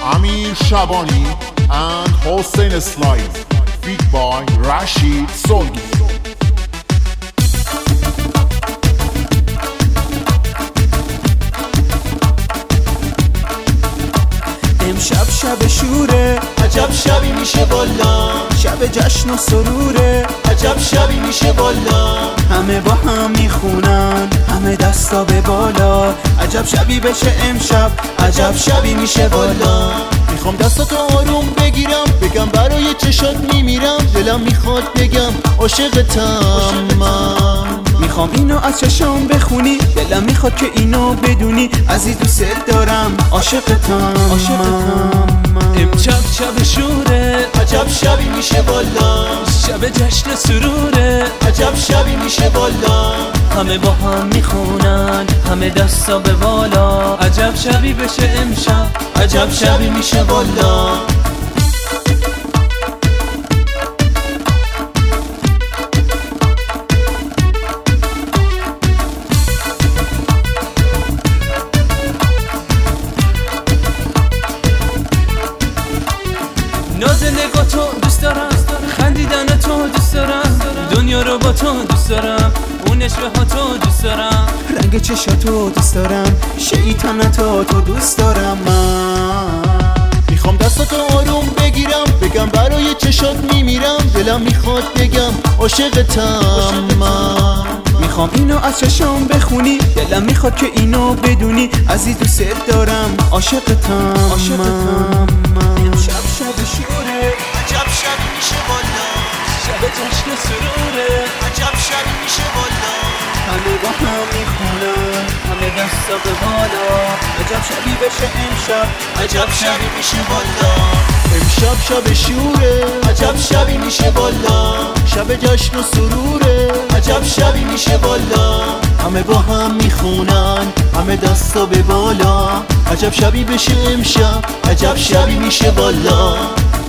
Amir Shabani and Hossein Eslahi, feat by Rashid Solgi. امشب شب شوره، عجب شبی میشه والا. شب جشن و سروره، عجب شبی میشه والا. همه با هم میخونن، همه دستا به بالا. عجب شبی بشه امشب، عجب شبی میشه والا. میخوام دستاتو آروم بگیرم، بگم برای چشات میمیرم. دلم میخواد بگم عاشقتم من. میخوام اینو از چشام بخونی، دلم میخواد که اینو بدونی. عزیز دوست دارم، عاشقتم من. امشب شب شوره، عجب شبی میشه والا. شب جشن سروره، عجب شبی میشه والا. همه با هم میخونن، همه دستا به بالا. عجب شبی بشه امشب، عجب شبی میشه والا. ناز نگاه تو دوست دارم، خندیدن تو دوست دارم، دنیا رو با تو دوست دارم، اون عشق ها تو دوست دارم، رنگ چشاتو دوست دارم، شیطنتو تو دوست دارم من. میخوام دستاتو آروم بگیرم، بگم برای چشات میمیرم. دلم میخواد بگم عاشقتم من. میخوام اینو از چشام بخونی، دلم میخواد که اینو بدونی. عزیز دوست دارم، عاشقتم من. امشب شب شوره، عجب شبی میشه والا. شب جشن سروره، عجب شبی میشه والا. همه با هم میخونن، همه دستا به بالا. عجب شبی بشه امشب، عجب شبی میشه والا. امشب شب شوره، عجب شبی میشه والا. شب جشن و سروره، عجب شبی میشه والا. همه با هم میخونن، همه دستا به بالا. عجب شبی بشه امشب، عجب شبی میشه والا.